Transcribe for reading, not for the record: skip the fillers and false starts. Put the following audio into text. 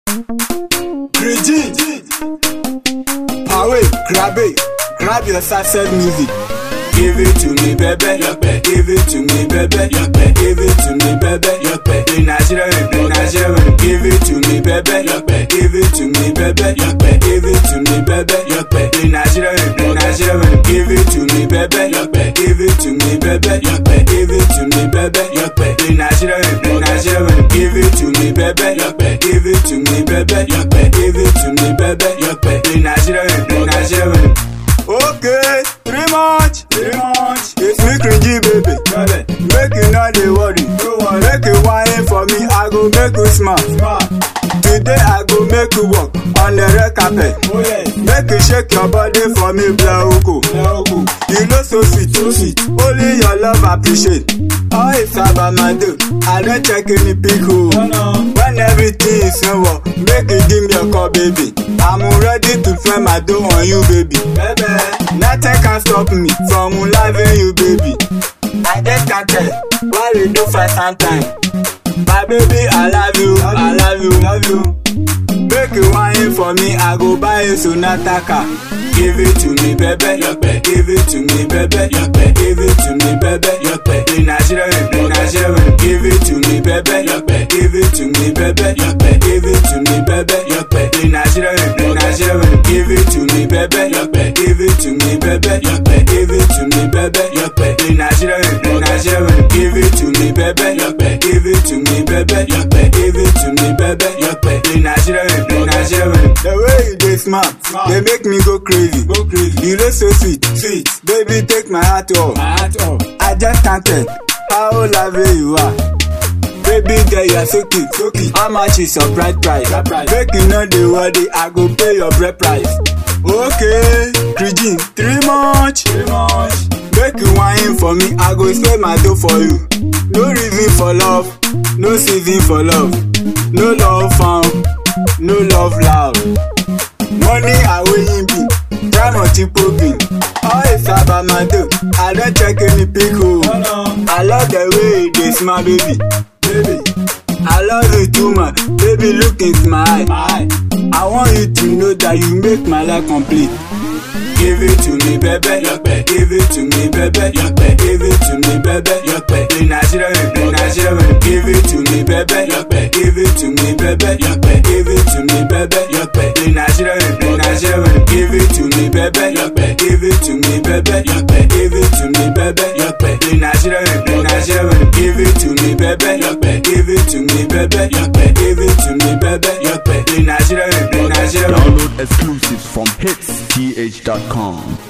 Greg, Away, grab your sunset music. Give it to me, baby. Give it to me, baby. Give it to me, baby. In Nigeria. Give it to me, baby. Give it to me, baby. Give it to me, baby. In Nigeria. Give it to me, baby. Give it to me, baby. Give it to me, baby. In Nigeria. Give it to me, baby. Give it to me, baby. Give it to me, baby. In Nigeria. Okay, three much. It's me cringy, baby. Make you not dey worry. Make you whine for me, I go make you smart. Today I go make you walk on the red carpet. Make you shake your body for me, Blauko. You know so sweet. Only your love appreciate. Oh, it's about my dude. I don't check any pick. When everything is over, make you give me a call, baby. I'm ready to find my door on you, baby. Nothing can stop me from loving you, baby. I just can't tell what we do for some time. My baby, I love you. Make you whine for me, I go buy you Sonata car. Give it to me, baby. Give it to me, baby. Give it to me, baby. In Nigeria. Give it to me, baby. Give it to me, baby. Give it to me, baby. In Nigeria. Give it to me, baby. Give it to me, baby. Give it to me, baby. In Nigeria. Give it to me, baby. Give it to me, baby. Give it to me, baby. In Nigeria. The way you dey smart, they make me go crazy. You look so sweet. Baby, take my heart off. I just can't tell how lovely you are. Baby girl, you are so cute. How much is your bride price? Make you know the worry, I go pay your bread price. Okay, Greg, three much. Make you whine for me, I go spend my dough for you. No reason for love, no season for love. No love found, no love loud. Money away in me, try not to poking. Oh, it's about my dough, I don't check any pick. I love the way they smile, baby. I love you too much, baby, look into my eye. I want you to know that you make my life complete. Give it to me, baby. Give it to me, baby. Give it to me, baby. In Nigeria. Give it to me, baby. Give it to me, baby. Give it to me, baby. In Nigeria. Give it to me, baby. Give it to me, baby. Give it to me, baby. In Nigeria. Give it to me, baby. Give it to me, baby. Give it to me, baby. In Nigeria. Download exclusives from hitsth.com.